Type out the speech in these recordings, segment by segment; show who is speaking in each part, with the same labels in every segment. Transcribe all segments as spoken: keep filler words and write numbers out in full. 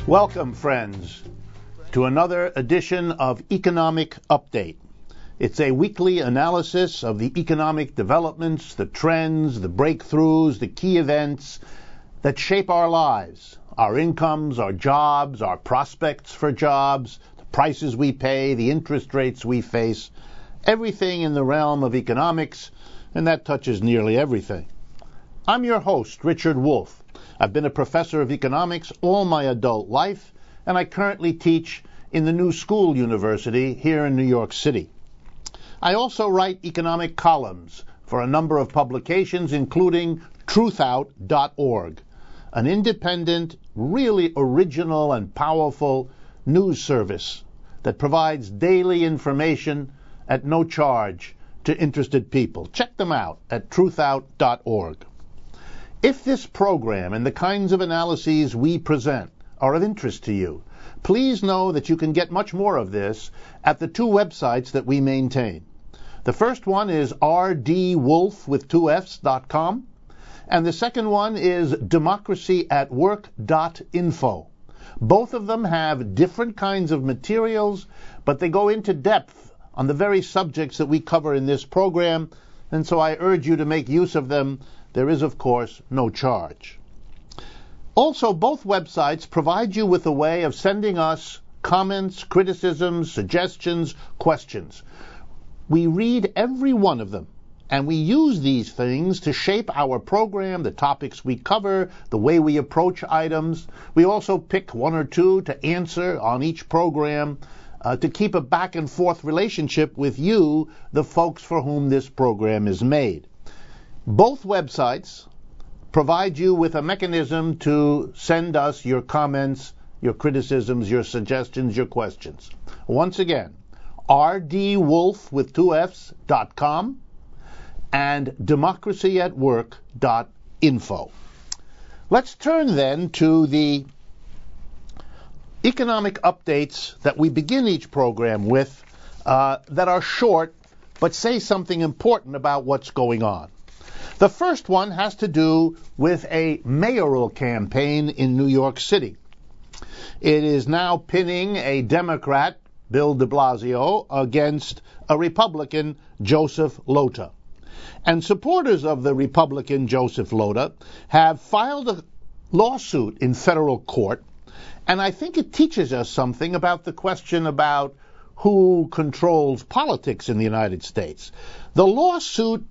Speaker 1: Welcome, friends, to another edition of Economic Update. It's a weekly analysis of the economic developments, the trends, the breakthroughs, the key events that shape our lives, our incomes, our jobs, our prospects for jobs, the prices we pay, the interest rates we face, everything in the realm of economics, and that touches nearly everything. I'm your host, Richard Wolff. I've been a professor of economics all my adult life, and I currently teach in the New School University here in New York City. I also write economic columns for a number of publications, including truth out dot org, an independent, really original and powerful news service that provides daily information at no charge to interested people. Check them out at truth out dot org. If this program and the kinds of analyses we present are of interest to you, please know that you can get much more of this at the two websites that we maintain. The first one is r d wolf with two F's dot com, and the second one is democracy at work dot info. Both of them have different kinds of materials, but they go into depth on the very subjects that we cover in this program, and so I urge you to make use of them. There is, of course, no charge. Also, both websites provide you with a way of sending us comments, criticisms, suggestions, questions. We read every one of them, and we use these things to shape our program, the topics we cover, the way we approach items. We also pick one or two to answer on each program uh, to keep a back and forth relationship with you, the folks for whom this program is made. Both websites provide you with a mechanism to send us your comments, your criticisms, your suggestions, your questions. Once again, r d wolf with two F's dot com and democracy at work dot info. Let's turn then to the economic updates that we begin each program with uh, that are short but say something important about what's going on. The first one has to do with a mayoral campaign in New York City. It is now pinning a Democrat, Bill de Blasio, against a Republican, Joseph Lota. And supporters of the Republican, Joseph Lota, have filed a lawsuit in federal court, and I think it teaches us something about the question about who controls politics in the United States. The lawsuit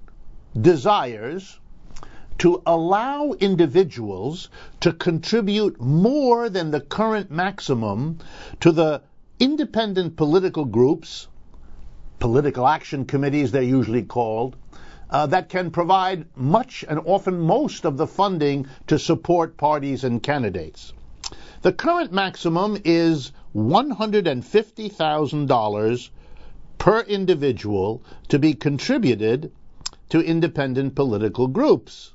Speaker 1: desires to allow individuals to contribute more than the current maximum to the independent political groups, political action committees they're usually called, uh, that can provide much and often most of the funding to support parties and candidates. The current maximum is one hundred fifty thousand dollars per individual to be contributed to independent political groups.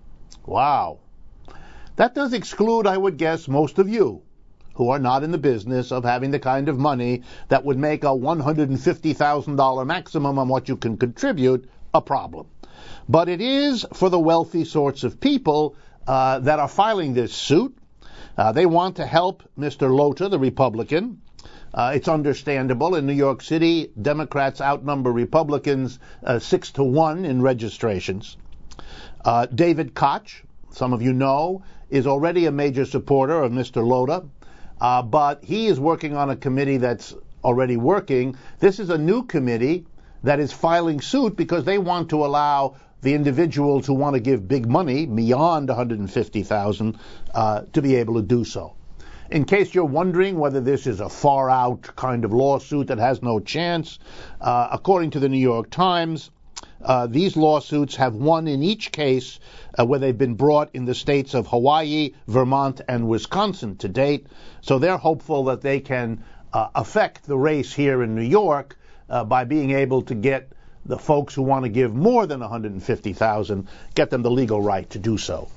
Speaker 1: Wow. That does exclude, I would guess, most of you who are not in the business of having the kind of money that would make a one hundred fifty thousand dollars maximum on what you can contribute a problem. But it is for the wealthy sorts of people uh, that are filing this suit. Uh, they want to help Mister Lota, the Republican. Uh, it's understandable. In New York City, Democrats outnumber Republicans uh, six to one in registrations. Uh, David Koch, some of you know, is already a major supporter of Mister Lota, uh, but he is working on a committee that's already working. This is a new committee that is filing suit because they want to allow the individuals who want to give big money beyond one hundred fifty thousand dollars uh, to be able to do so. In case you're wondering whether this is a far-out kind of lawsuit that has no chance, uh, according to the New York Times, uh, these lawsuits have won in each case uh, where they've been brought in the states of Hawaii, Vermont, and Wisconsin to date. So they're hopeful that they can uh, affect the race here in New York uh, by being able to get the folks who want to give more than one hundred fifty thousand dollars, get them the legal right to do so.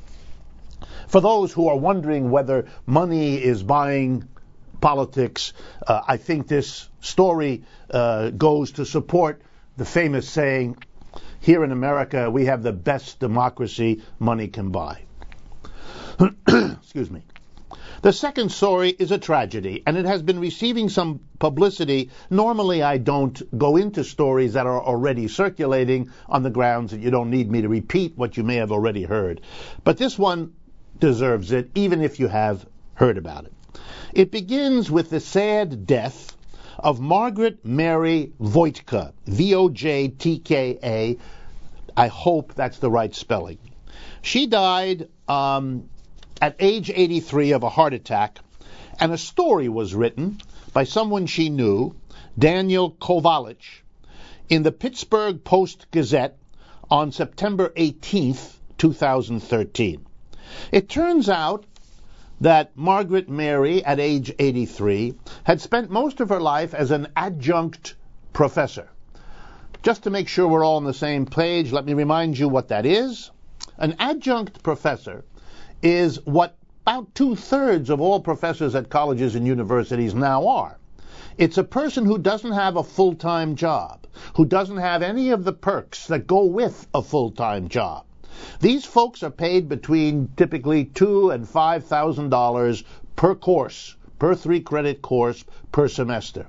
Speaker 1: For those who are wondering whether money is buying politics, uh, I think this story uh, goes to support the famous saying, here in America, we have the best democracy money can buy. Excuse me. The second story is a tragedy, and it has been receiving some publicity. Normally, I don't go into stories that are already circulating on the grounds that you don't need me to repeat what you may have already heard. But this one deserves it, even if you have heard about it. It begins with the sad death of Margaret Mary Voitka, V O J T K A. I hope that's the right spelling. She died um, at age eighty-three of a heart attack, and a story was written by someone she knew, Daniel Kovalich, in the Pittsburgh Post-Gazette on September eighteenth, two thousand thirteen. It turns out that Margaret Mary, at age eighty-three, had spent most of her life as an adjunct professor. Just to make sure we're all on the same page, let me remind you what that is. An adjunct professor is what about two-thirds of all professors at colleges and universities now are. It's a person who doesn't have a full-time job, who doesn't have any of the perks that go with a full-time job. These folks are paid between typically two and five thousand dollars per course, per three-credit course per semester,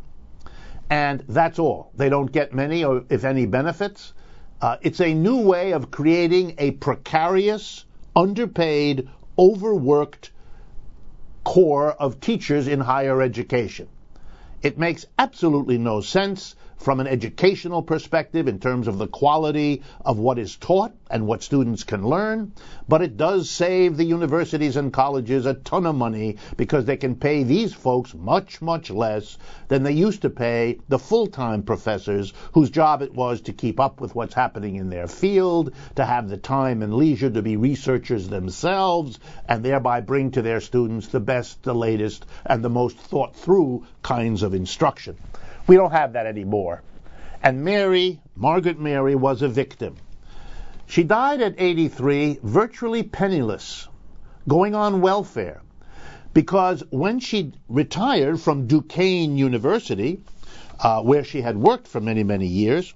Speaker 1: and that's all. They don't get many, or if any, benefits. Uh, it's a new way of creating a precarious, underpaid, overworked core of teachers in higher education. It makes absolutely no sense from an educational perspective in terms of the quality of what is taught and what students can learn, but it does save the universities and colleges a ton of money because they can pay these folks much, much less than they used to pay the full-time professors whose job it was to keep up with what's happening in their field, to have the time and leisure to be researchers themselves, and thereby bring to their students the best, the latest, and the most thought-through kinds of instruction. We don't have that anymore. And Mary, Margaret Mary, was a victim. She died at eighty-three, virtually penniless, going on welfare, because when she retired from Duquesne University, uh, where she had worked for many, many years,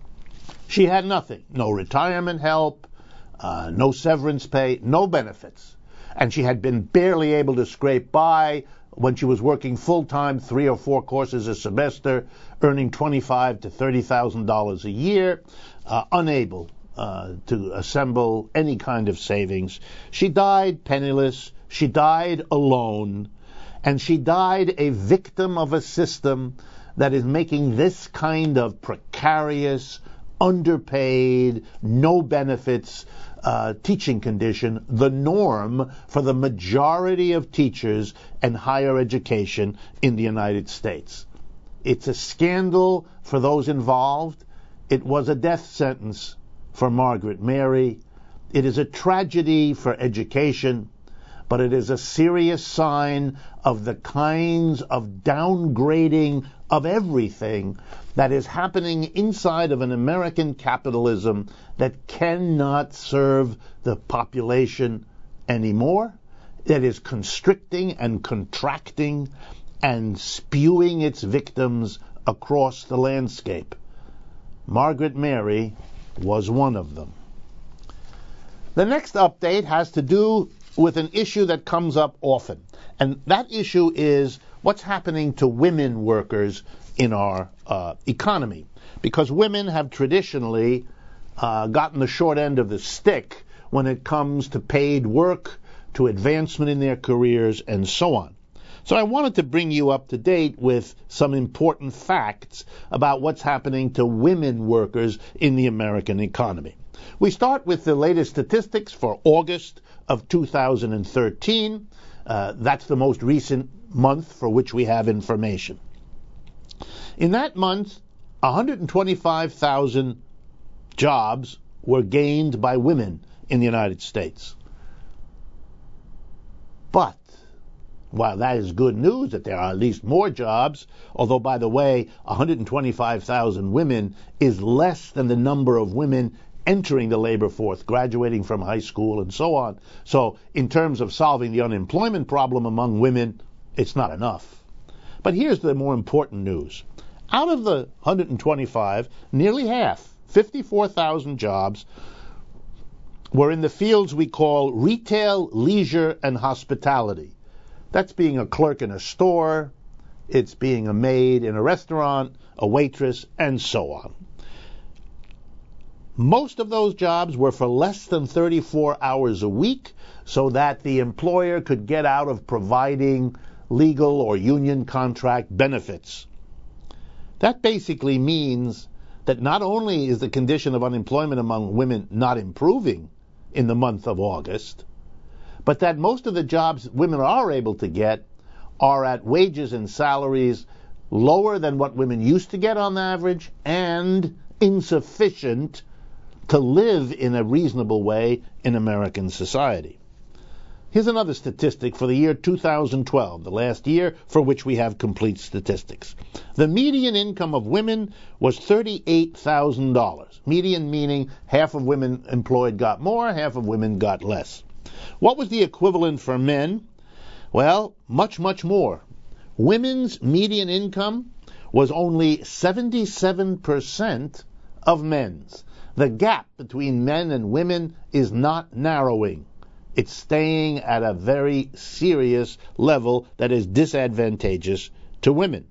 Speaker 1: she had nothing. No retirement help, uh, no severance pay, no benefits. And she had been barely able to scrape by when she was working full-time, three or four courses a semester, earning twenty-five thousand to thirty thousand dollars a year, uh, unable uh, to assemble any kind of savings. She died penniless, she died alone, and she died a victim of a system that is making this kind of precarious, underpaid, no benefits Uh, teaching condition the norm for the majority of teachers and higher education in the United States. It's a scandal for those involved. It was a death sentence for Margaret Mary. It is a tragedy for education, but it is a serious sign of the kinds of downgrading of everything that is happening inside of an American capitalism that cannot serve the population anymore, that is constricting and contracting and spewing its victims across the landscape. Margaret Mary was one of them. The next update has to do with an issue that comes up often, and that issue is what's happening to women workers in our uh, economy, because women have traditionally uh, gotten the short end of the stick when it comes to paid work, to advancement in their careers, and so on. So I wanted to bring you up to date with some important facts about what's happening to women workers in the American economy. We start with the latest statistics for August of two thousand thirteen. Uh, that's the most recent month for which we have information. In that month, one hundred twenty-five thousand jobs were gained by women in the United States. But while that is good news that there are at least more jobs, although, by the way, one hundred twenty-five thousand women is less than the number of women entering the labor force, graduating from high school, and so on. So in terms of solving the unemployment problem among women, it's not enough. But here's the more important news. Out of the one hundred twenty-five, nearly half, fifty-four thousand jobs, were in the fields we call retail, leisure, and hospitality. That's being a clerk in a store, it's being a maid in a restaurant, a waitress, and so on. Most of those jobs were for less than thirty-four hours a week, so that the employer could get out of providing legal or union contract benefits. That basically means that not only is the condition of unemployment among women not improving in the month of August, but that most of the jobs women are able to get are at wages and salaries lower than what women used to get on average and insufficient to live in a reasonable way in American society. Here's another statistic for the year two thousand twelve, the last year for which we have complete statistics. The median income of women was thirty-eight thousand dollars. Median meaning half of women employed got more, half of women got less. What was the equivalent for men? Well, much, much more. Women's median income was only seventy-seven percent of men's. The gap between men and women is not narrowing. It's staying at a very serious level that is disadvantageous to women.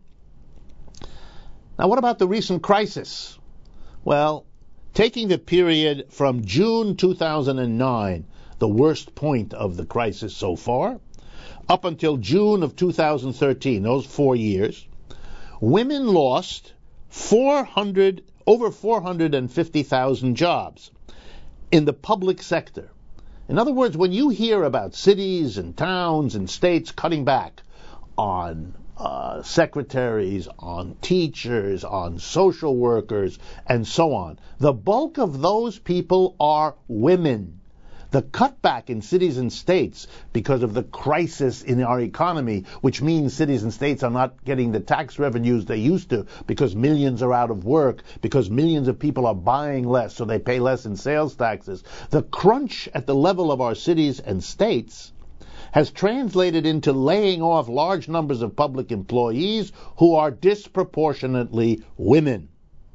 Speaker 1: Now, what about the recent crisis? Well, taking the period from June two thousand nine, the worst point of the crisis so far, up until June of two thousand thirteen, those four years, women lost four hundred, over four hundred fifty thousand jobs in the public sector. In other words, when you hear about cities and towns and states cutting back on uh, secretaries, on teachers, on social workers, and so on, the bulk of those people are women. The cutback in cities and states because of the crisis in our economy, which means cities and states are not getting the tax revenues they used to because millions are out of work, because millions of people are buying less, so they pay less in sales taxes. The crunch at the level of our cities and states has translated into laying off large numbers of public employees who are disproportionately women.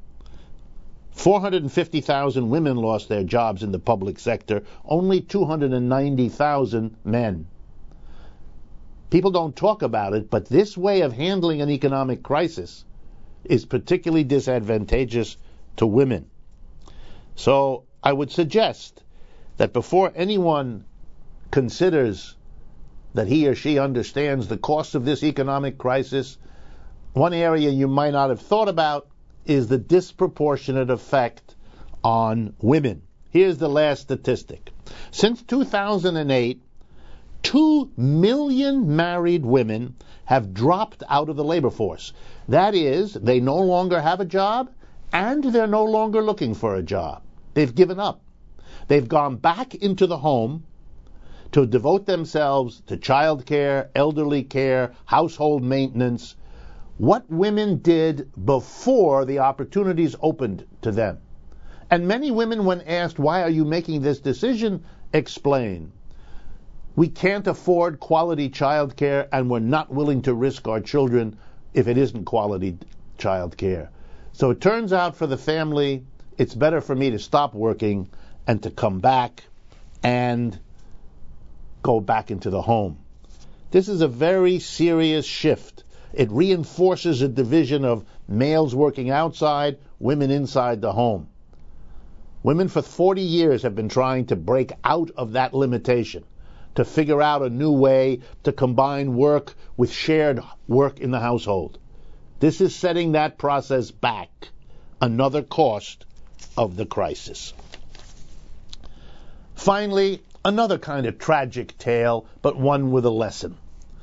Speaker 1: four hundred fifty thousand women lost their jobs in the public sector, only two hundred ninety thousand men. People don't talk about it, but this way of handling an economic crisis is particularly disadvantageous to women. So I would suggest that before anyone considers that he or she understands the cost of this economic crisis, one area you might not have thought about is the disproportionate effect on women. Here's the last statistic. Since two thousand eight, two million married women have dropped out of the labor force. That is, they no longer have a job, and they're no longer looking for a job. They've given up. They've gone back into the home to devote themselves to child care, elderly care, household maintenance, what women did before the opportunities opened to them. And many women, when asked, why are you making this decision, explain, we can't afford quality child care and we're not willing to risk our children if it isn't quality child care. So it turns out for the family, it's better for me to stop working and to come back and go back into the home. This is a very serious shift. It reinforces a division of males working outside, women inside the home. Women for forty years have been trying to break out of that limitation, to figure out a new way to combine work with shared work in the household. This is setting that process back, another cost of the crisis. Finally, another kind of tragic tale, but one with a lesson.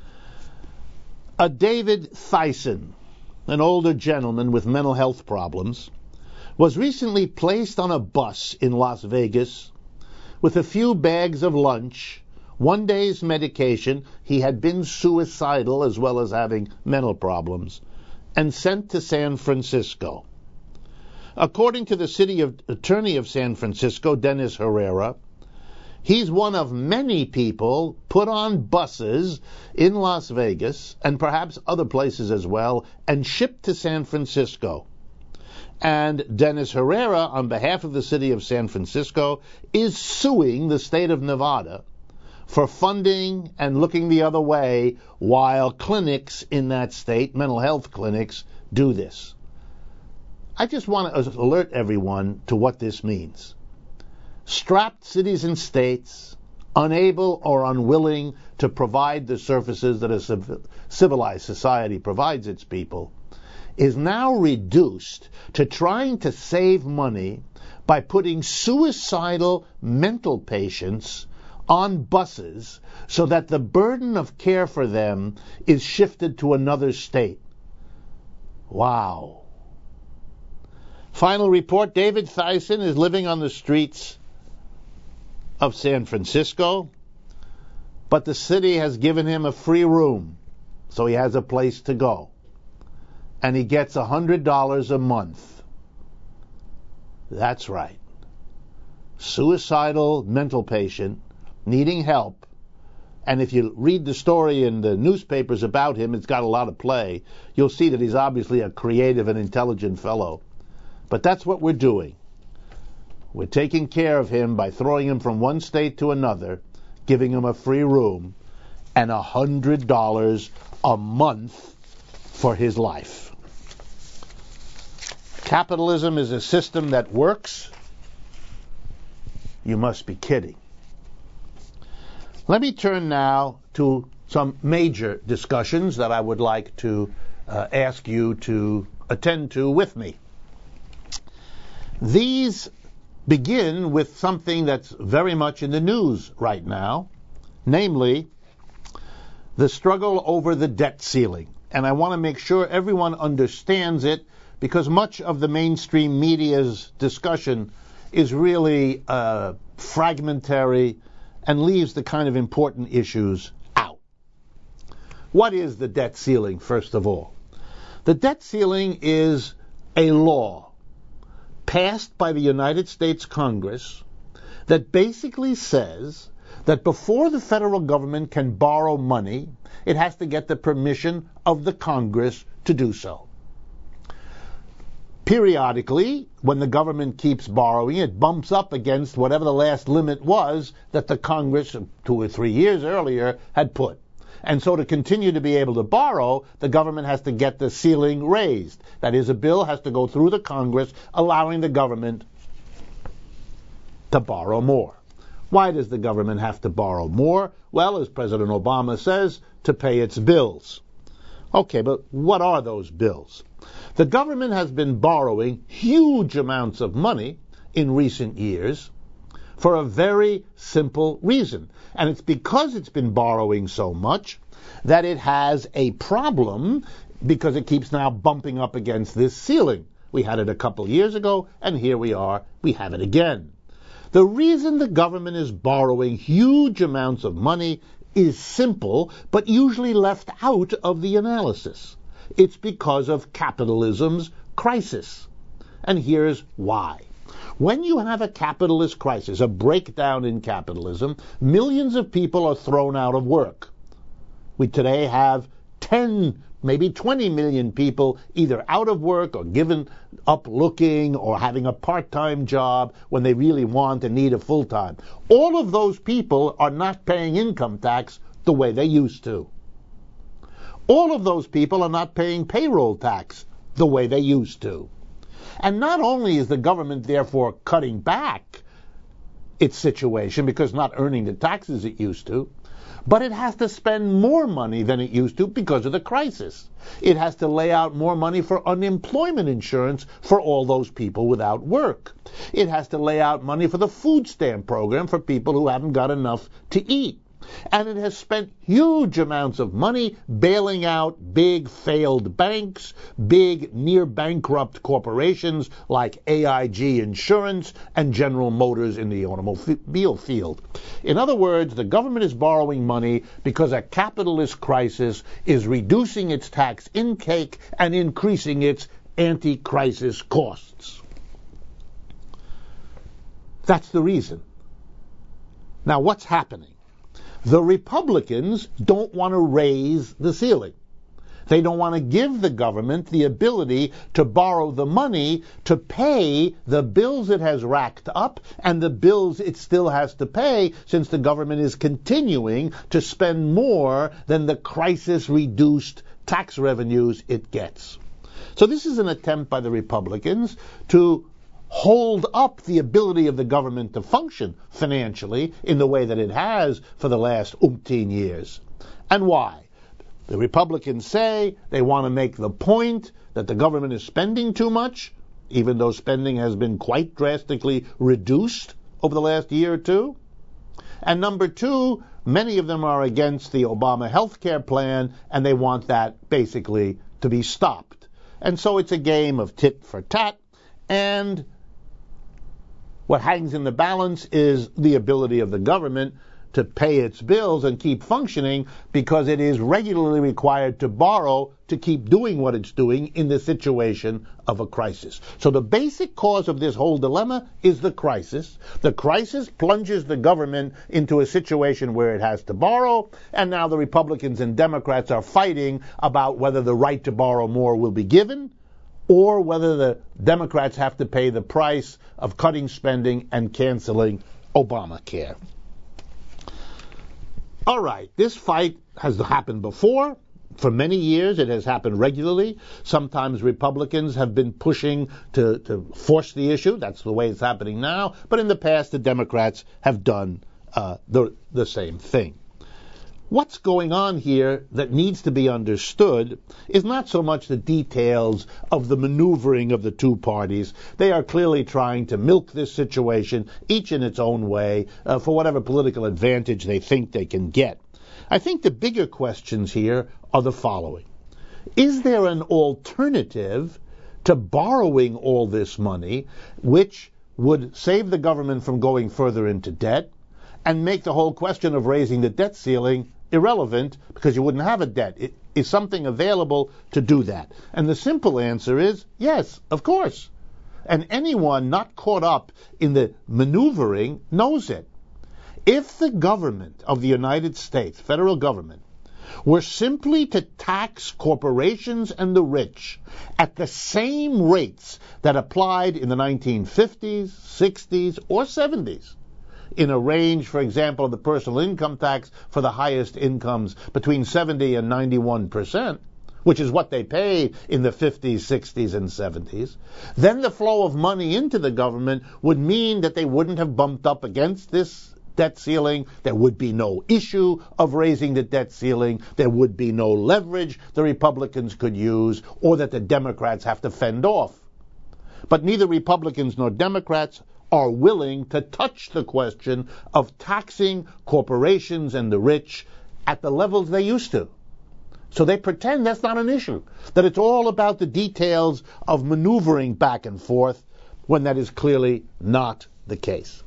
Speaker 1: A David Thyssen, an older gentleman with mental health problems, was recently placed on a bus in Las Vegas with a few bags of lunch, one day's medication, he had been suicidal as well as having mental problems, and sent to San Francisco. According to the city of, attorney of San Francisco, Dennis Herrera, he's one of many people put on buses in Las Vegas, and perhaps other places as well, and shipped to San Francisco. And Dennis Herrera, on behalf of the city of San Francisco, is suing the state of Nevada, for funding and looking the other way while clinics in that state, mental health clinics, do this. I just want to alert everyone to what this means. Strapped cities and states, unable or unwilling to provide the services that a civilized society provides its people, is now reduced to trying to save money by putting suicidal mental patients on buses so that the burden of care for them is shifted to another state. Wow. Final report, David Thyssen is living on the streets of San Francisco, but the city has given him a free room, so he has a place to go. And he gets one hundred dollars a month. That's right. Suicidal mental patient, needing help. And if you read the story in the newspapers about him, it's got a lot of play. You'll see that he's obviously a creative and intelligent fellow. But that's what we're doing. We're taking care of him by throwing him from one state to another, giving him a free room, and one hundred dollars a month for his life. Capitalism is a system that works. You must be kidding. Let me turn now to some major discussions that I would like to uh, ask you to attend to with me. These begin with something that's very much in the news right now, namely the struggle over the debt ceiling. And I want to make sure everyone understands it, because much of the mainstream media's discussion is really uh, fragmentary and leaves the kind of important issues out. What is the debt ceiling, first of all? The debt ceiling is a law passed by the United States Congress that basically says that before the federal government can borrow money, it has to get the permission of the Congress to do so. Periodically, when the government keeps borrowing, it bumps up against whatever the last limit was that the Congress, two or three years earlier, had put. And so to continue to be able to borrow, the government has to get the ceiling raised. That is, a bill has to go through the Congress allowing the government to borrow more. Why does the government have to borrow more? Well, as President Obama says, to pay its bills. Okay, but what are those bills? The government has been borrowing huge amounts of money in recent years for a very simple reason. And it's because it's been borrowing so much that it has a problem, because it keeps now bumping up against this ceiling. We had it a couple years ago, and here we are, we have it again. The reason the government is borrowing huge amounts of money is simple, but usually left out of the analysis. It's because of capitalism's crisis. And here's why. When you have a capitalist crisis, a breakdown in capitalism, millions of people are thrown out of work. We today have ten, maybe twenty million people either out of work or given up looking or having a part-time job when they really want and need a full-time. All of those people are not paying income tax the way they used to. All of those people are not paying payroll tax the way they used to. And not only is the government therefore cutting back its situation because not earning the taxes it used to, but it has to spend more money than it used to because of the crisis. It has to lay out more money for unemployment insurance for all those people without work. It has to lay out money for the food stamp program for people who haven't got enough to eat. And it has spent huge amounts of money bailing out big failed banks, big near-bankrupt corporations like A I G Insurance and General Motors in the automobile field. In other words, the government is borrowing money because a capitalist crisis is reducing its tax intake and increasing its anti-crisis costs. That's the reason. Now, what's happening? The Republicans don't want to raise the ceiling. They don't want to give the government the ability to borrow the money to pay the bills it has racked up and the bills it still has to pay, since the government is continuing to spend more than the crisis-reduced tax revenues it gets. So this is an attempt by the Republicans to hold up the ability of the government to function financially in the way that it has for the last umpteen years. And why? The Republicans say they want to make the point that the government is spending too much, even though spending has been quite drastically reduced over the last year or two. And number two, many of them are against the Obama health care plan, and they want that basically to be stopped. And so it's a game of tit for tat, and what hangs in the balance is the ability of the government to pay its bills and keep functioning, because it is regularly required to borrow to keep doing what it's doing in the situation of a crisis. So the basic cause of this whole dilemma is the crisis. The crisis plunges the government into a situation where it has to borrow, and now the Republicans and Democrats are fighting about whether the right to borrow more will be given, or whether the Democrats have to pay the price of cutting spending and canceling Obamacare. All right, this fight has happened before. For many years, it has happened regularly. Sometimes Republicans have been pushing to, to force the issue. That's the way it's happening now. But in the past, the Democrats have done uh, the, the same thing. What's going on here that needs to be understood is not so much the details of the maneuvering of the two parties. They are clearly trying to milk this situation, each in its own way, uh, for whatever political advantage they think they can get. I think the bigger questions here are the following. Is there an alternative to borrowing all this money, which would save the government from going further into debt, and make the whole question of raising the debt ceiling irrelevant, because you wouldn't have a debt? It, is something available to do that? And the simple answer is yes, of course. And anyone not caught up in the maneuvering knows it. If the government of the United States, federal government, were simply to tax corporations and the rich at the same rates that applied in the nineteen fifties, sixties, or seventies, in a range, for example, of the personal income tax for the highest incomes between seventy and ninety-one percent, which is what they paid in the fifties, sixties, and seventies, then the flow of money into the government would mean that they wouldn't have bumped up against this debt ceiling. There would be no issue of raising the debt ceiling. There would be no leverage the Republicans could use, or that the Democrats have to fend off. But neither Republicans nor Democrats are willing to touch the question of taxing corporations and the rich at the levels they used to. So they pretend that's not an issue, that it's all about the details of maneuvering back and forth, when that is clearly not the case.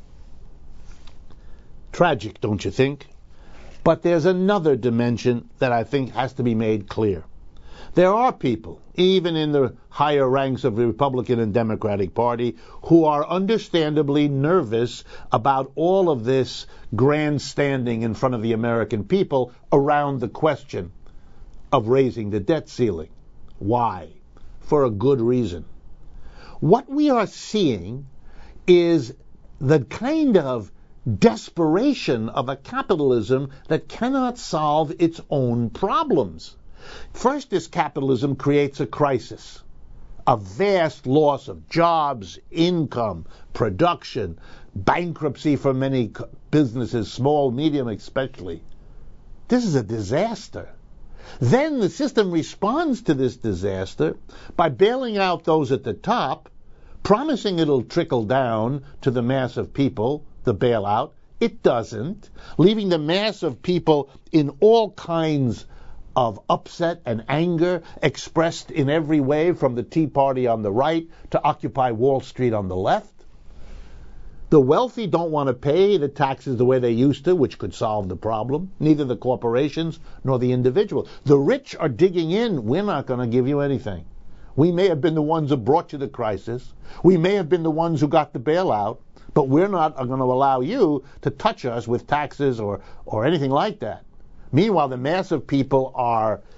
Speaker 1: Tragic, don't you think? But there's another dimension that I think has to be made clear. There are people, even in the higher ranks of the Republican and Democratic Party, who are understandably nervous about all of this grandstanding in front of the American people around the question of raising the debt ceiling. Why? For a good reason. What we are seeing is the kind of desperation of a capitalism that cannot solve its own problems. First, this capitalism creates a crisis, a vast loss of jobs, income, production, bankruptcy for many businesses, small, medium especially. This is a disaster. Then the system responds to this disaster by bailing out those at the top, promising it'll trickle down to the mass of people, the bailout. It doesn't, leaving the mass of people in all kinds of upset and anger, expressed in every way, from the Tea Party on the right to Occupy Wall Street on the left. The wealthy don't want to pay the taxes the way they used to, which could solve the problem. Neither the corporations nor the individual. The rich are digging in. We're not going to give you anything. We may have been the ones who brought you the crisis. We may have been the ones who got the bailout, but we're not going to allow you to touch us with taxes or, or anything like that. Meanwhile, the mass of people are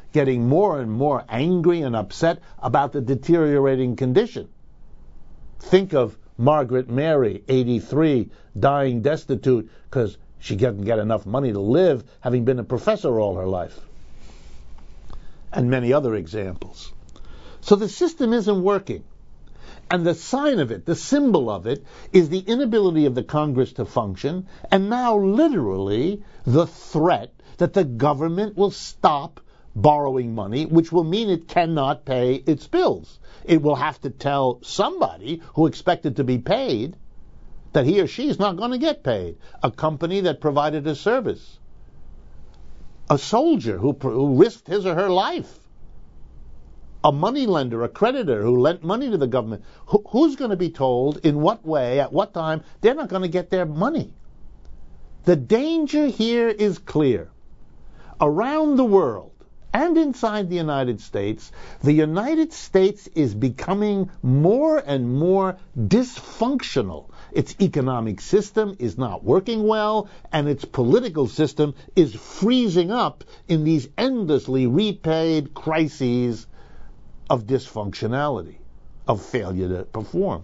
Speaker 1: getting more and more angry and upset about the deteriorating condition. Think of Margaret Mary, eighty-three, dying destitute because she couldn't get enough money to live, having been a professor all her life. And many other examples. So the system isn't working. And the sign of it, the symbol of it, is the inability of the Congress to function, and now literally the threat that the government will stop borrowing money, which will mean it cannot pay its bills. It will have to tell somebody who expected to be paid that he or she is not going to get paid. A company that provided a service. A soldier who, who risked his or her life. A moneylender, a creditor who lent money to the government. Who, who's going to be told in what way, at what time, they're not going to get their money? The danger here is clear. Around the world, and inside the United States, the United States is becoming more and more dysfunctional. Its economic system is not working well, and its political system is freezing up in these endlessly repaid crises of dysfunctionality, of failure to perform.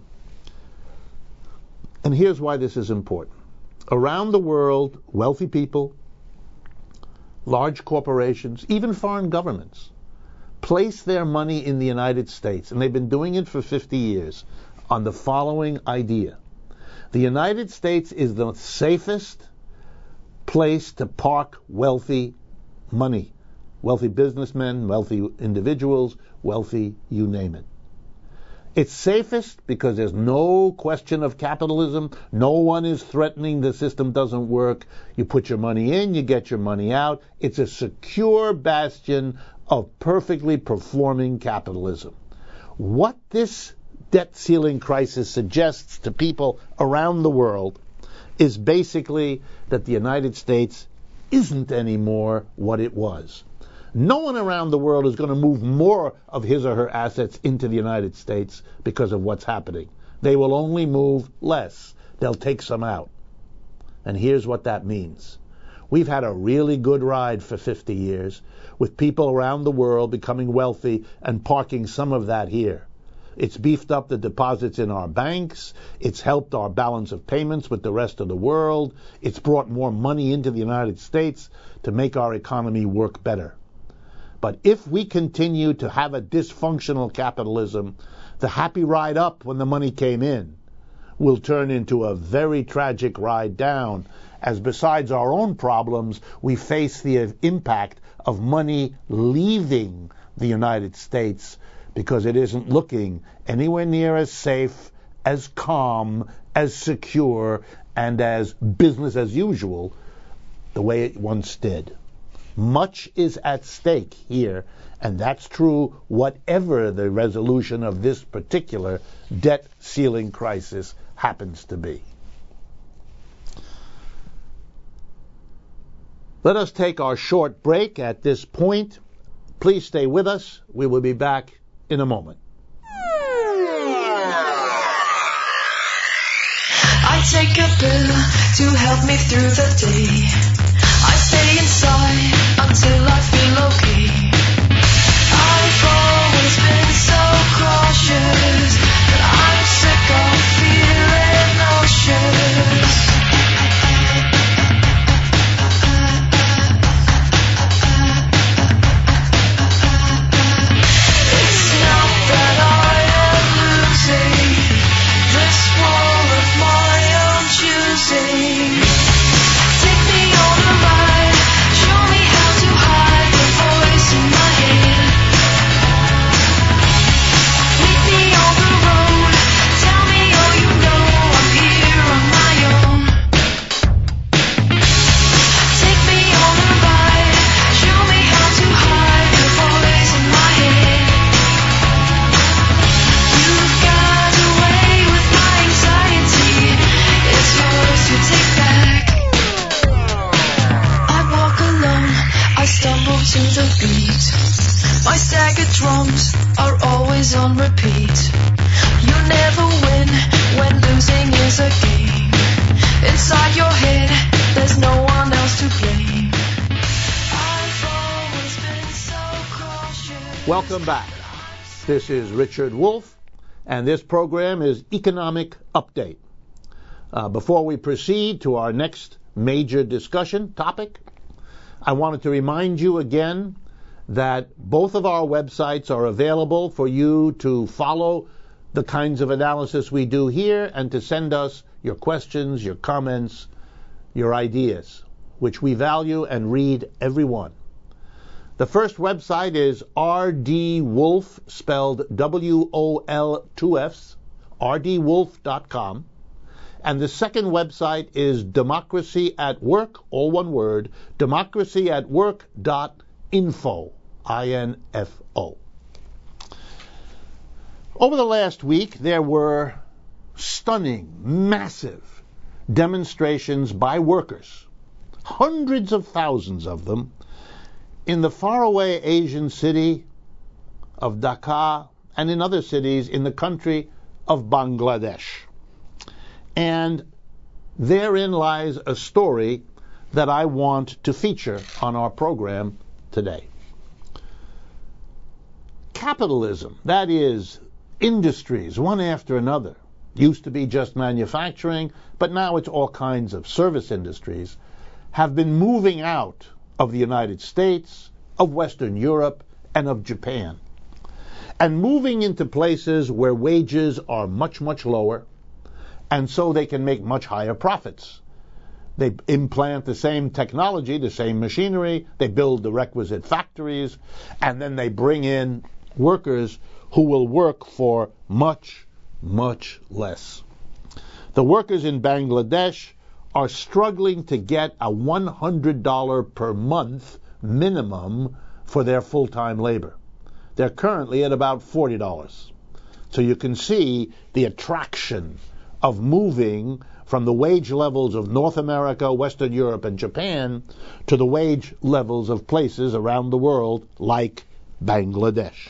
Speaker 1: And here's why this is important. Around the world, wealthy people, large corporations, even foreign governments, place their money in the United States, and they've been doing it for fifty years, on the following idea. The United States is the safest place to park wealthy money. Wealthy businessmen, wealthy individuals, wealthy, you name it. It's safest because there's no question of capitalism. No one is threatening the system doesn't work. You put your money in, you get your money out. It's a secure bastion of perfectly performing capitalism. What this debt ceiling crisis suggests to people around the world is basically that the United States isn't anymore what it was. No one around the world is going to move more of his or her assets into the United States because of what's happening. They will only move less. They'll take some out. And here's what that means. We've had a really good ride for fifty years, with people around the world becoming wealthy and parking some of that here. It's beefed up the deposits in our banks. It's helped our balance of payments with the rest of the world. It's brought more money into the United States to make our economy work better. But if we continue to have a dysfunctional capitalism, the happy ride up when the money came in will turn into a very tragic ride down, as besides our own problems, we face the impact of money leaving the United States because it isn't looking anywhere near as safe, as calm, as secure, and as business as usual the way it once did. Much is at stake here, and that's true whatever the resolution of this particular debt ceiling crisis happens to be. Let us take our short break at this point. Please stay with us. We will be back in a moment.
Speaker 2: I take a pill to help me through the day. I stay inside until I feel okay. I've always been so cautious, but I'm sick of feeling nauseous. It's not that I am losing this war of my own choosing. Take me on a ride, show me how to hide the voice in my head. Meet me on the road, tell me all you know, I'm here on my own. Take me on a ride, show me how to hide the voice in my head. You've got away with my anxiety, it's yours to take back. I walk alone, I stumble to the beat. My staggered drums are always on repeat. You never win when losing is a game. Inside your head, there's no one else to blame. I've always been so close.
Speaker 1: Welcome back. This is Richard Wolff, and this program is Economic Update. Uh, before we proceed to our next major discussion topic, I wanted to remind you again that both of our websites are available for you to follow the kinds of analysis we do here and to send us your questions, your comments, your ideas, which we value and read every one. The first website is R D Wolff, spelled W O L two Fs, R D wolff dot com. And the second website is Democracy at Work, all one word, democracy at work dot info, I N F O. Over the last week, there were stunning, massive demonstrations by workers, hundreds of thousands of them, in the faraway Asian city of Dhaka and in other cities in the country of Bangladesh. And therein lies a story that I want to feature on our program today. Capitalism, that is, industries, one after another, used to be just manufacturing, but now it's all kinds of service industries, have been moving out of the United States, of Western Europe, and of Japan, and moving into places where wages are much, much lower, and so they can make much higher profits. They implant the same technology, the same machinery, they build the requisite factories, and then they bring in workers who will work for much, much less. The workers in Bangladesh are struggling to get a one hundred dollars per month minimum for their full-time labor. They're currently at about forty dollars. So you can see the attraction of moving from the wage levels of North America, Western Europe, and Japan to the wage levels of places around the world like Bangladesh.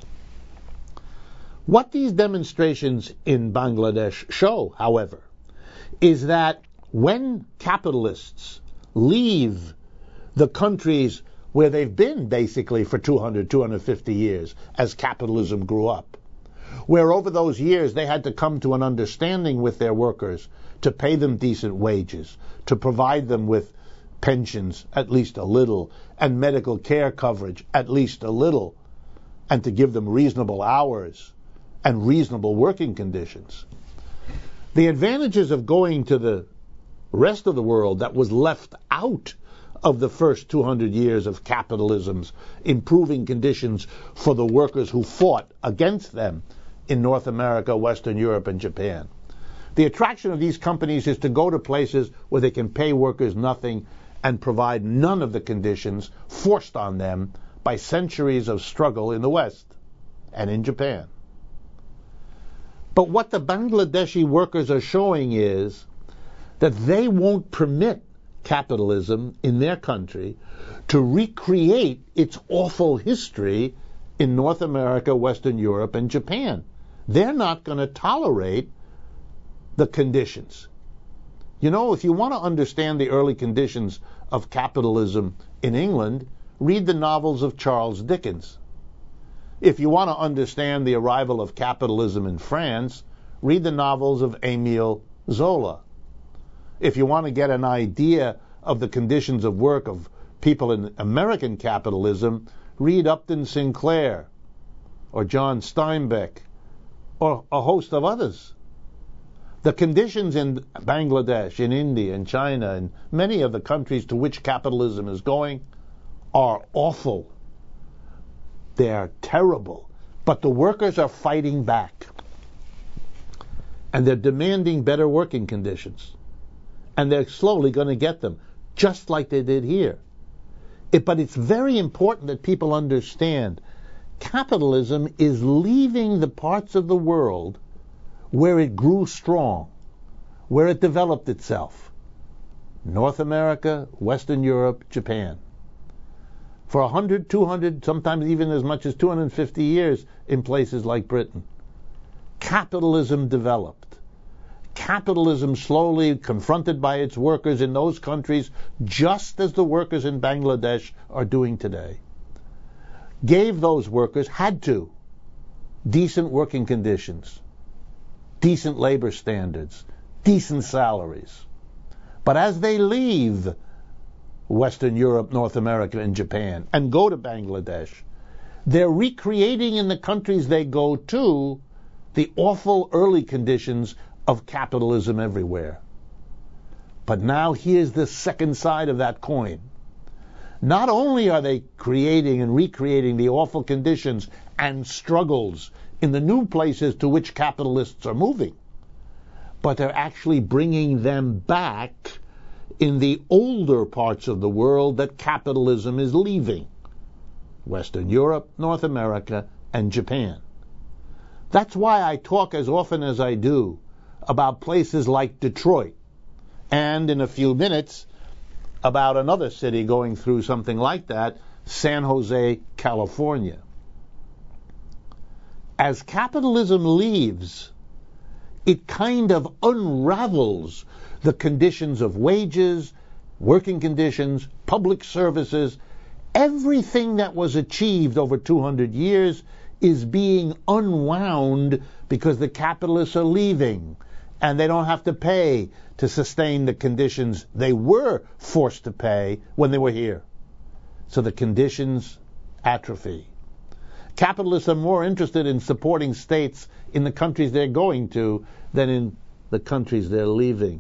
Speaker 1: What these demonstrations in Bangladesh show, however, is that when capitalists leave the countries where they've been basically for two hundred, two hundred fifty years as capitalism grew up, where over those years they had to come to an understanding with their workers to pay them decent wages, to provide them with pensions at least a little, and medical care coverage at least a little, and to give them reasonable hours and reasonable working conditions. The advantages of going to the rest of the world that was left out of the first two hundred years of capitalism's improving conditions for the workers who fought against them in North America, Western Europe, and Japan. The attraction of these companies is to go to places where they can pay workers nothing and provide none of the conditions forced on them by centuries of struggle in the West and in Japan. But what the Bangladeshi workers are showing is that they won't permit capitalism in their country to recreate its awful history in North America, Western Europe, and Japan. They're not going to tolerate the conditions. You know, if you want to understand the early conditions of capitalism in England, read the novels of Charles Dickens. If you want to understand the arrival of capitalism in France, read the novels of Émile Zola. If you want to get an idea of the conditions of work of people in American capitalism, read Upton Sinclair or John Steinbeck or a host of others. The conditions in Bangladesh, in India, in China, and many of the countries to which capitalism is going are awful. They are terrible. But the workers are fighting back. And they're demanding better working conditions. And they're slowly going to get them, just like they did here. It, but it's very important that people understand capitalism is leaving the parts of the world where it grew strong, where it developed itself. North America, Western Europe, Japan. For one hundred, two hundred, sometimes even as much as two hundred fifty years in places like Britain. Capitalism developed. Capitalism slowly confronted by its workers in those countries, just as the workers in Bangladesh are doing today. gave those workers, had to, decent working conditions, decent labor standards, decent salaries. But as they leave Western Europe, North America, and Japan, and go to Bangladesh, they're recreating in the countries they go to the awful early conditions of capitalism everywhere. But now here's the second side of that coin. Not only are they creating and recreating the awful conditions and struggles in the new places to which capitalists are moving, but they're actually bringing them back in the older parts of the world that capitalism is leaving. Western Europe, North America, and Japan. That's why I talk as often as I do about places like Detroit, and in a few minutes about another city going through something like that, San Jose, California. As capitalism leaves, it kind of unravels the conditions of wages, working conditions, public services. Everything that was achieved over two hundred years is being unwound because the capitalists are leaving and they don't have to pay to sustain the conditions they were forced to pay when they were here. So the conditions atrophy. Capitalists are more interested in supporting states in the countries they're going to than in the countries they're leaving.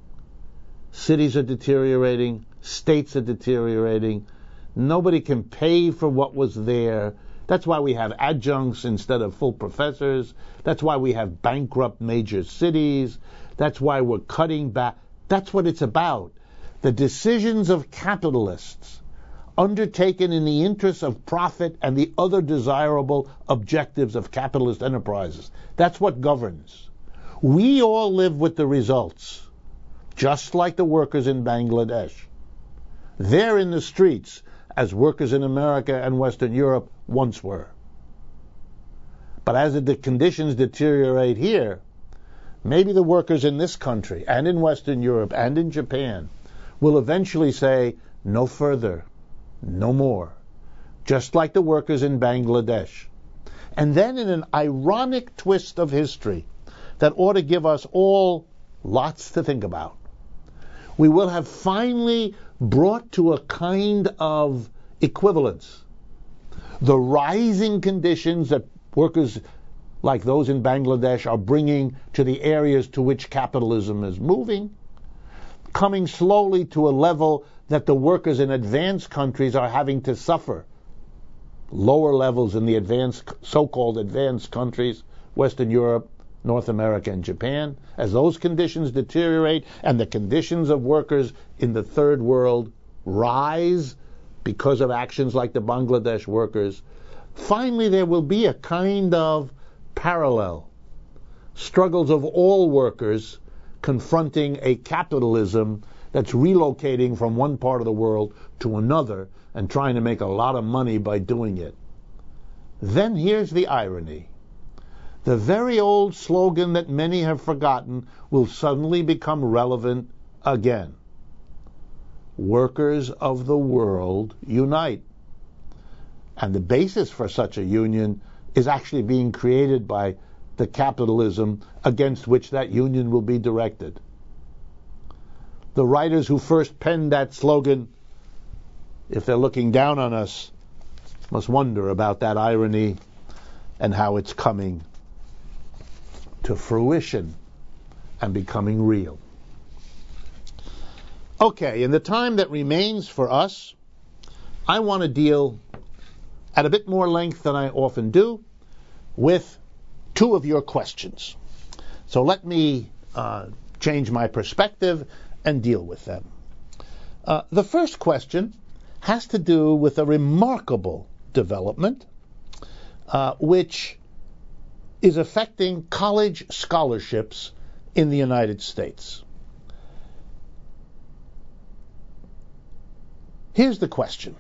Speaker 1: Cities are deteriorating, states are deteriorating. Nobody can pay for what was there. That's why we have adjuncts instead of full professors. That's why we have bankrupt major cities. That's why we're cutting back. That's what it's about. The decisions of capitalists undertaken in the interests of profit and the other desirable objectives of capitalist enterprises. That's what governs. We all live with the results, just like the workers in Bangladesh. They're in the streets as workers in America and Western Europe once were. But as the conditions deteriorate here, maybe the workers in this country and in Western Europe and in Japan will eventually say, no further, no more, just like the workers in Bangladesh. And then in an ironic twist of history that ought to give us all lots to think about, we will have finally brought to a kind of equivalence the rising conditions that workers like those in Bangladesh are bringing to the areas to which capitalism is moving, coming slowly to a level that the workers in advanced countries are having to suffer. Lower levels in the advanced, so-called advanced countries, Western Europe, North America, and Japan. As those conditions deteriorate and the conditions of workers in the third world rise because of actions like the Bangladesh workers, finally there will be a kind of parallel. Struggles of all workers confronting a capitalism that's relocating from one part of the world to another and trying to make a lot of money by doing it. Then here's the irony. The very old slogan that many have forgotten will suddenly become relevant again. Workers of the world unite. And the basis for such a union is actually being created by the capitalism against which that union will be directed. The writers who first penned that slogan, if they're looking down on us, must wonder about that irony and how it's coming to fruition and becoming real. Okay, in the time that remains for us, I want to deal at a bit more length than I often do with two of your questions. So let me uh, change my perspective and deal with them. Uh, the first question has to do with a remarkable development uh, which is affecting college scholarships in the United States. Here's the question.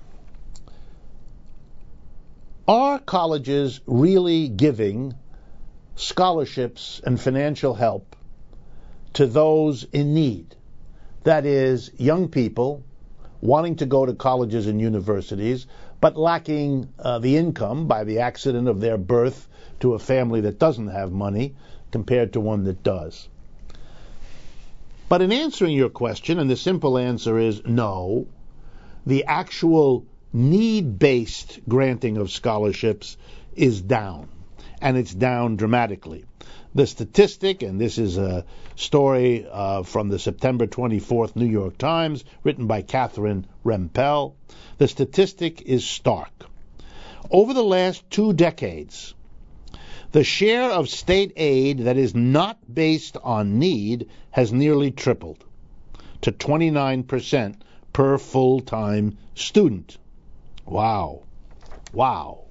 Speaker 1: Are colleges really giving scholarships and financial help to those in need? That is, young people wanting to go to colleges and universities, but lacking uh, the income by the accident of their birth to a family that doesn't have money compared to one that does. But in answering your question, and the simple answer is no, the actual need-based granting of scholarships is down, and it's down dramatically. The statistic, and this is a story uh, from the September twenty-fourth New York Times, written by Catherine Rempel, the statistic is stark. Over the last two decades, the share of state aid that is not based on need has nearly tripled to twenty-nine percent per full-time student. Wow. Wow.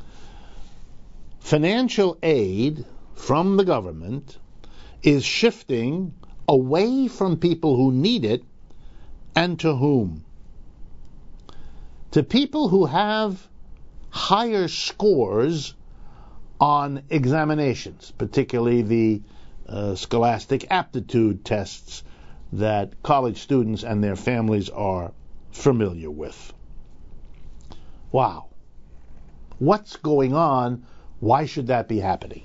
Speaker 1: Financial aid from the government is shifting away from people who need it, and to whom? To people who have higher scores on examinations, particularly the uh, scholastic aptitude tests that college students and their families are familiar with. Wow. What's going on? Why should that be happening?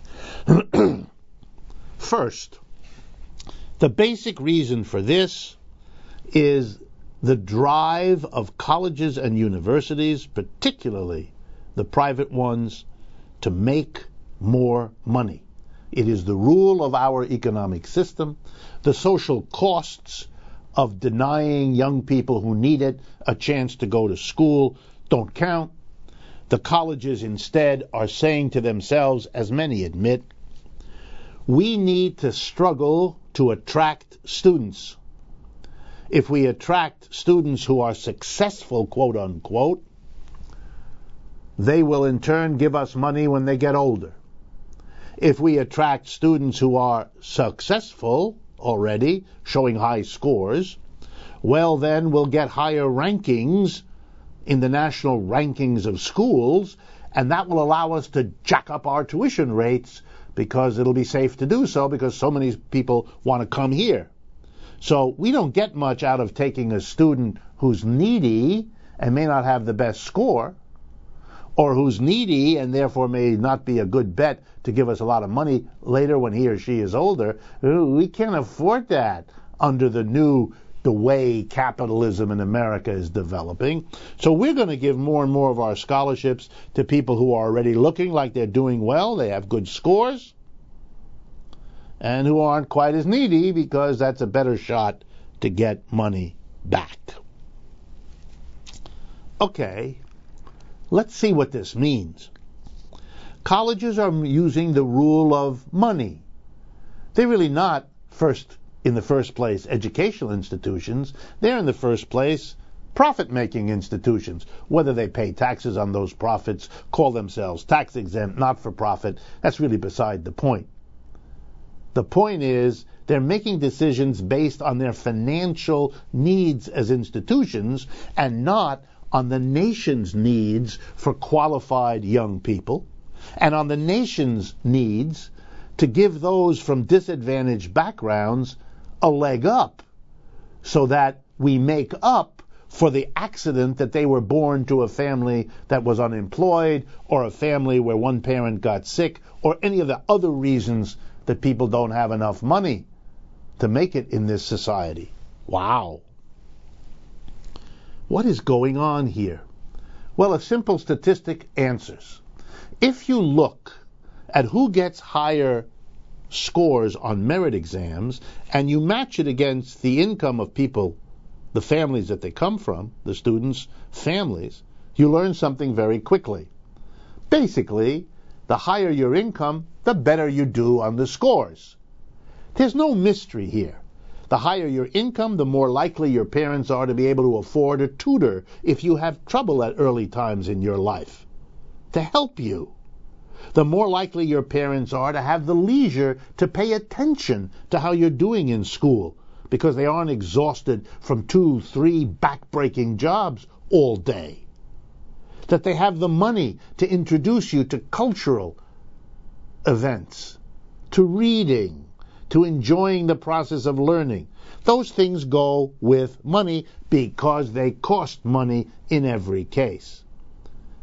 Speaker 1: First, the basic reason for this is the drive of colleges and universities, particularly the private ones, to make more money. It is the rule of our economic system. The social costs of denying young people who need it a chance to go to school don't count. The colleges instead are saying to themselves, as many admit, we need to struggle to attract students. If we attract students who are successful, quote unquote, they will in turn give us money when they get older. If we attract students who are successful already, showing high scores, well then we'll get higher rankings in the national rankings of schools, and that will allow us to jack up our tuition rates because it'll be safe to do so because so many people want to come here. So we don't get much out of taking a student who's needy and may not have the best score, or who's needy and therefore may not be a good bet to give us a lot of money later when he or she is older. We can't afford that under the new the way capitalism in America is developing. So we're going to give more and more of our scholarships to people who are already looking like they're doing well, they have good scores, and who aren't quite as needy because that's a better shot to get money back. Okay, let's see what this means. Colleges are using the rule of money. They're really not first in the first place educational institutions. They're in the first place profit-making institutions. Whether they pay taxes on those profits, call themselves tax-exempt, not-for-profit, that's really beside the point. The point is they're making decisions based on their financial needs as institutions and not on the nation's needs for qualified young people and on the nation's needs to give those from disadvantaged backgrounds a leg up so that we make up for the accident that they were born to a family that was unemployed or a family where one parent got sick or any of the other reasons that people don't have enough money to make it in this society. Wow. What is going on here? Well, a simple statistic answers. If you look at who gets higher scores on merit exams and you match it against the income of people, the families that they come from, the students' families, you learn something very quickly. Basically, the higher your income, the better you do on the scores. There's no mystery here. The higher your income, the more likely your parents are to be able to afford a tutor if you have trouble at early times in your life, to help you. The more likely your parents are to have the leisure to pay attention to how you're doing in school because they aren't exhausted from two, three back-breaking jobs all day. That they have the money to introduce you to cultural events, to reading, to enjoying the process of learning. Those things go with money because they cost money in every case.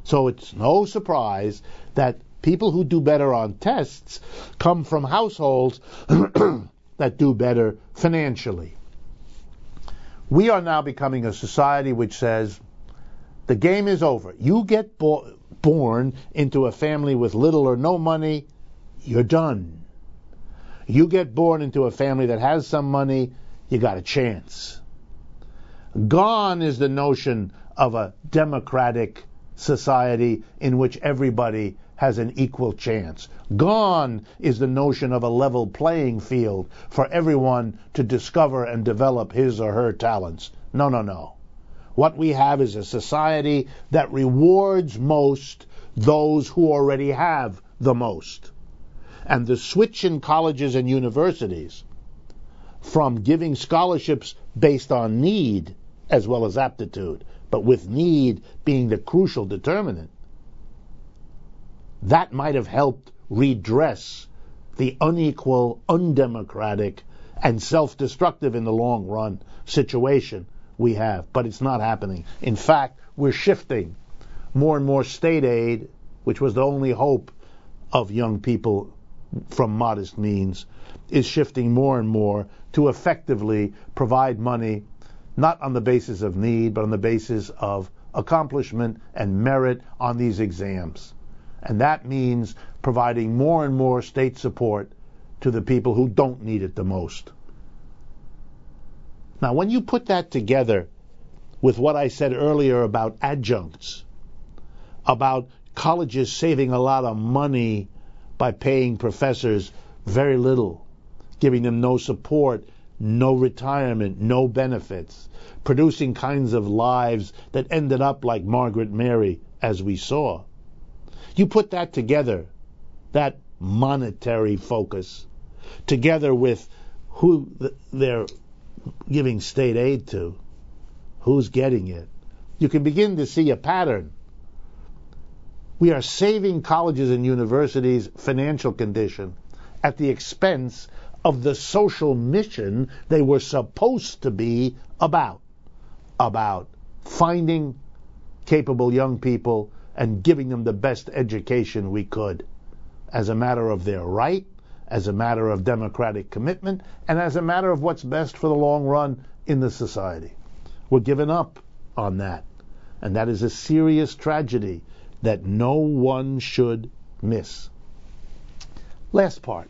Speaker 1: So it's no surprise that people who do better on tests come from households that do better financially. We are now becoming a society which says, the game is over. You get bo- born into a family with little or no money, you're done. You get born into a family that has some money, you got a chance. Gone is the notion of a democratic society in which everybody has an equal chance. Gone is the notion of a level playing field for everyone to discover and develop his or her talents. No, no, no. What we have is a society that rewards most those who already have the most. And the switch in colleges and universities from giving scholarships based on need as well as aptitude, but with need being the crucial determinant, that might have helped redress the unequal, undemocratic, and self-destructive in the long run situation we have. But it's not happening. In fact, we're shifting more and more state aid, which was the only hope of young people from modest means, is shifting more and more to effectively provide money, not on the basis of need, but on the basis of accomplishment and merit on these exams. And that means providing more and more state support to the people who don't need it the most. Now, when you put that together with what I said earlier about adjuncts, about colleges saving a lot of money by paying professors very little, giving them no support, no retirement, no benefits, producing kinds of lives that ended up like Margaret Mary, as we saw. You put that together, that monetary focus, together with who they're giving state aid to, who's getting it, you can begin to see a pattern. We are saving colleges and universities' financial condition at the expense of the social mission they were supposed to be about, about finding capable young people and giving them the best education we could, as a matter of their right, as a matter of democratic commitment, and as a matter of what's best for the long run in the society. We're giving up on that. And that is a serious tragedy that no one should miss. Last part.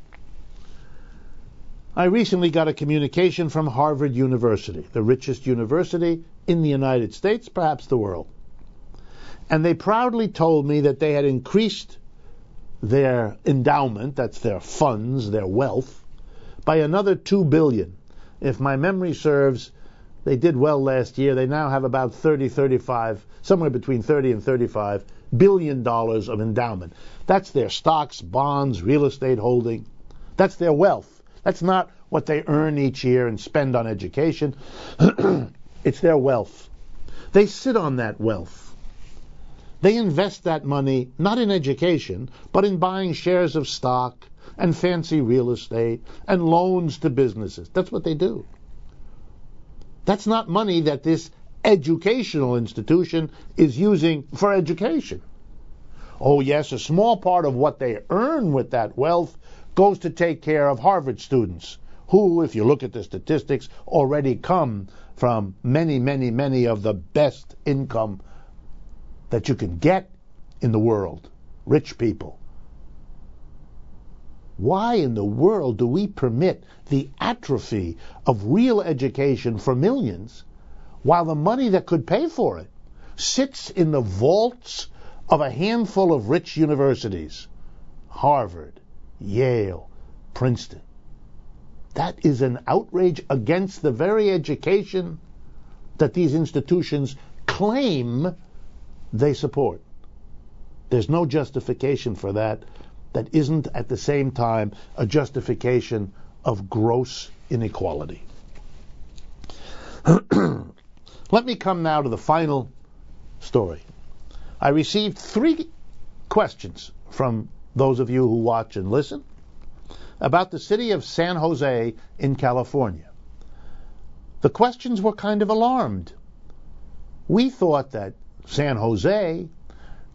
Speaker 1: I recently got a communication from Harvard University, the richest university in the United States, perhaps the world. And they proudly told me that they had increased their endowment, that's their funds, their wealth, by another two billion dollars. If my memory serves, they did well last year. They now have about thirty, thirty-five, somewhere between thirty and thirty-five billion dollars of endowment. That's their stocks, bonds, real estate holding. That's their wealth. That's not what they earn each year and spend on education. It's their wealth. They sit on that wealth. They invest that money not in education, but in buying shares of stock and fancy real estate and loans to businesses. That's what they do. That's not money that this educational institution is using for education. Oh yes, a small part of what they earn with that wealth goes to take care of Harvard students, who, if you look at the statistics, already come from many, many, many of the best income that you can get in the world. Rich people. Why in the world do we permit the atrophy of real education for millions, while the money that could pay for it sits in the vaults of a handful of rich universities? Harvard, Yale, Princeton. That is an outrage against the very education that these institutions claim they support. There's no justification for that that isn't at the same time a justification of gross inequality. Let me come now to the final story. I received three questions from those of you who watch and listen about the city of San Jose in California. The questions were kind of alarmed. We thought that San Jose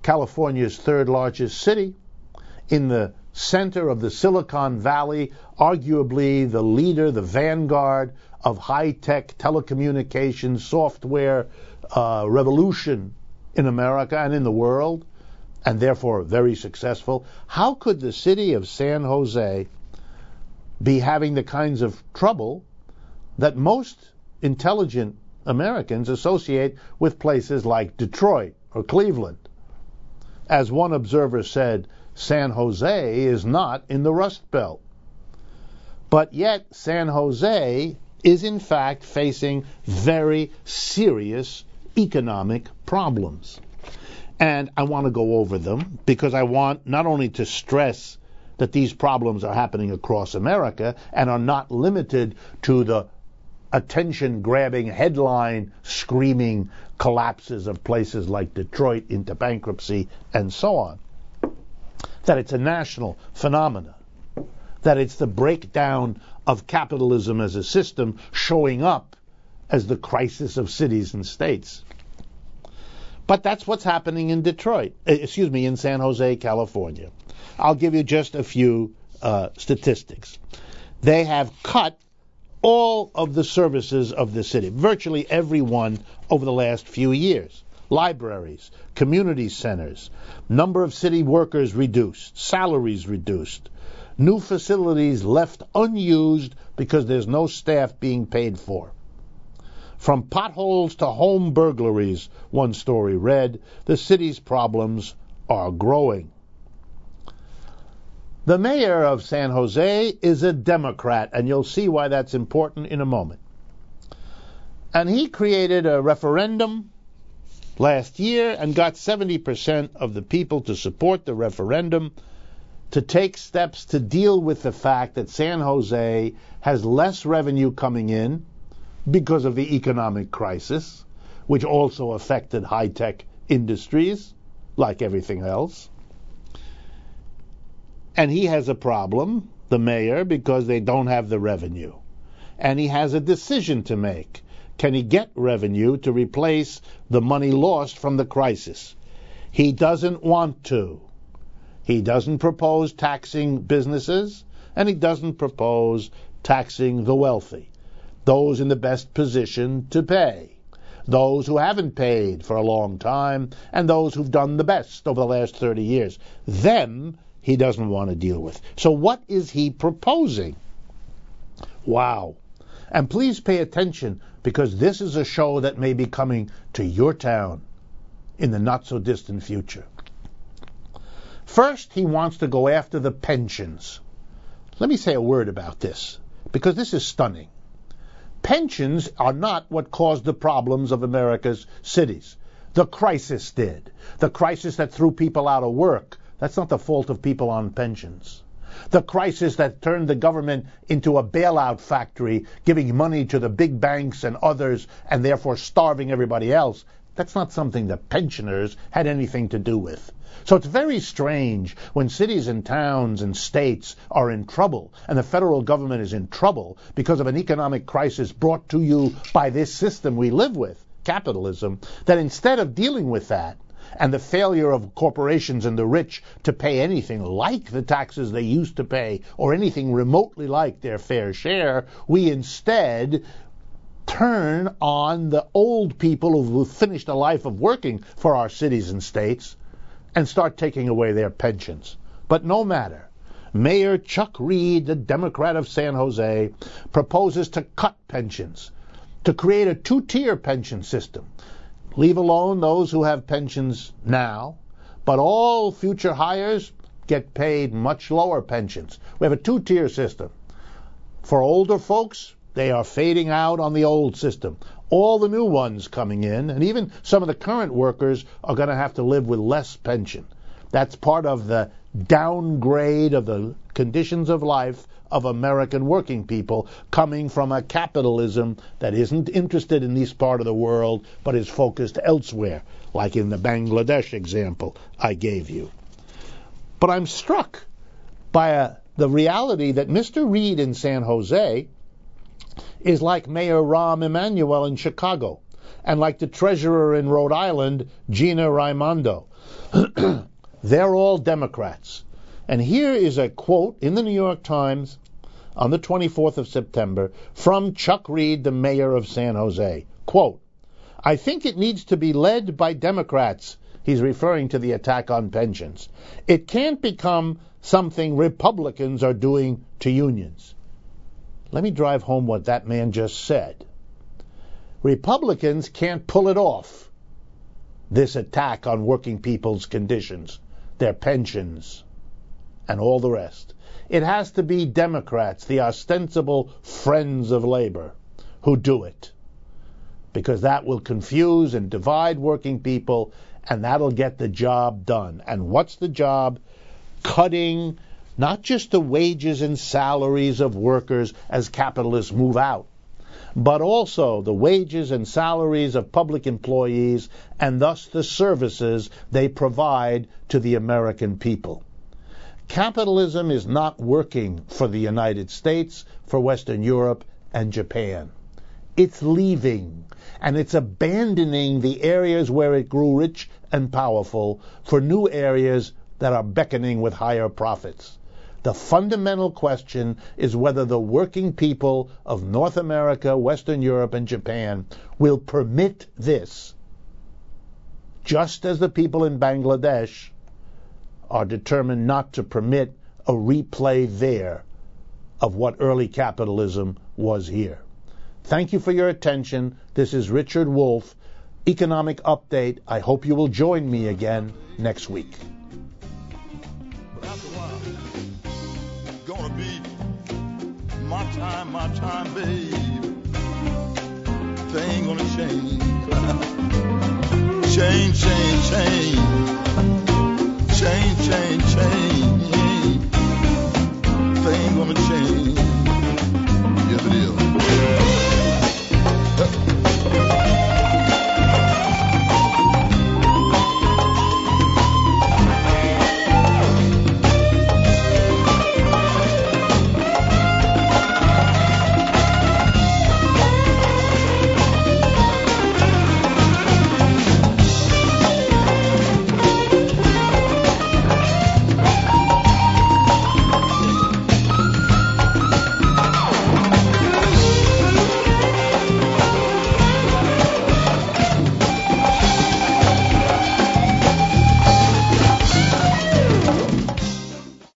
Speaker 1: California's third largest city, in the center of the Silicon Valley, arguably the leader, the vanguard of high-tech telecommunications software uh, revolution in America and in the world, and therefore very successful. How could the city of San Jose be having the kinds of trouble that most intelligent Americans associate with places like Detroit or Cleveland? As one observer said, San Jose is not in the Rust Belt. But yet San Jose is in fact facing very serious economic problems. And I want to go over them because I want not only to stress that these problems are happening across America and are not limited to the attention-grabbing, headline-screaming collapses of places like Detroit into bankruptcy and so on, that it's a national phenomenon, that it's the breakdown of capitalism as a system showing up as the crisis of cities and states. But that's what's happening in Detroit, excuse me, in San Jose, California. I'll give you just a few uh, statistics. They have cut all of the services of the city, virtually every one, over the last few years. Libraries, community centers, number of city workers reduced, salaries reduced, new facilities left unused because there's no staff being paid for. From potholes to home burglaries, one story read, the city's problems are growing. The mayor of San Jose is a Democrat, and you'll see why that's important in a moment. And he created a referendum last year and got seventy percent of the people to support the referendum to take steps to deal with the fact that San Jose has less revenue coming in because of the economic crisis, which also affected high-tech industries, like everything else. And he has a problem, the mayor, because they don't have the revenue. And he has a decision to make. Can he get revenue to replace the money lost from the crisis? He doesn't want to. He doesn't propose taxing businesses, and he doesn't propose taxing the wealthy, those in the best position to pay, those who haven't paid for a long time, and those who've done the best over the last thirty years. Them he doesn't want to deal with. So what is he proposing? Wow. And please pay attention, because this is a show that may be coming to your town in the not-so-distant future. First, he wants to go after the pensions. Let me say a word about this, because this is stunning. Pensions are not what caused the problems of America's cities. The crisis did. The crisis that threw people out of work. That's not the fault of people on pensions. The crisis that turned the government into a bailout factory, giving money to the big banks and others, and therefore starving everybody else, that's not something the pensioners had anything to do with. So it's very strange when cities and towns and states are in trouble, and the federal government is in trouble because of an economic crisis brought to you by this system we live with, capitalism, that instead of dealing with that, and the failure of corporations and the rich to pay anything like the taxes they used to pay, or anything remotely like their fair share, we instead turn on the old people who've finished a life of working for our cities and states and start taking away their pensions. But no matter. Mayor Chuck Reed, the Democrat of San Jose, proposes to cut pensions, to create a two-tier pension system. Leave alone those who have pensions now, but all future hires get paid much lower pensions. We have a two-tier system. For older folks, they are fading out on the old system. All the new ones coming in, and even some of the current workers, are going to have to live with less pension. That's part of the downgrade of the conditions of life of American working people, coming from a capitalism that isn't interested in this part of the world, but is focused elsewhere, like in the Bangladesh example I gave you. But I'm struck by a, the reality that Mister Reed in San Jose is like Mayor Rahm Emanuel in Chicago, and like the treasurer in Rhode Island, Gina Raimondo. They're all Democrats. And here is a quote in the New York Times on the twenty-fourth of September from Chuck Reed, the mayor of San Jose. Quote, "I think it needs to be led by Democrats." He's referring to the attack on pensions. "It can't become something Republicans are doing to unions." Let me drive home what that man just said. Republicans can't pull it off, this attack on working people's conditions, their pensions, and all the rest. It has to be Democrats, the ostensible friends of labor, who do it, because that will confuse and divide working people, and that'll get the job done. And what's the job? Cutting not just the wages and salaries of workers as capitalists move out, but also the wages and salaries of public employees, and thus the services they provide to the American people. Capitalism is not working for the United States, for Western Europe, and Japan. It's leaving, and it's abandoning the areas where it grew rich and powerful for new areas that are beckoning with higher profits. The fundamental question is whether the working people of North America, Western Europe, and Japan will permit this, just as the people in Bangladesh are determined not to permit a replay there of what early capitalism was here. Thank you for your attention. This is Richard Wolff, Economic Update. I hope you will join me again next week.
Speaker 3: But after a while, it's gonna be my time, my time, babe. Things gonna change. change, change, change. Change, change, change. Things gonna change.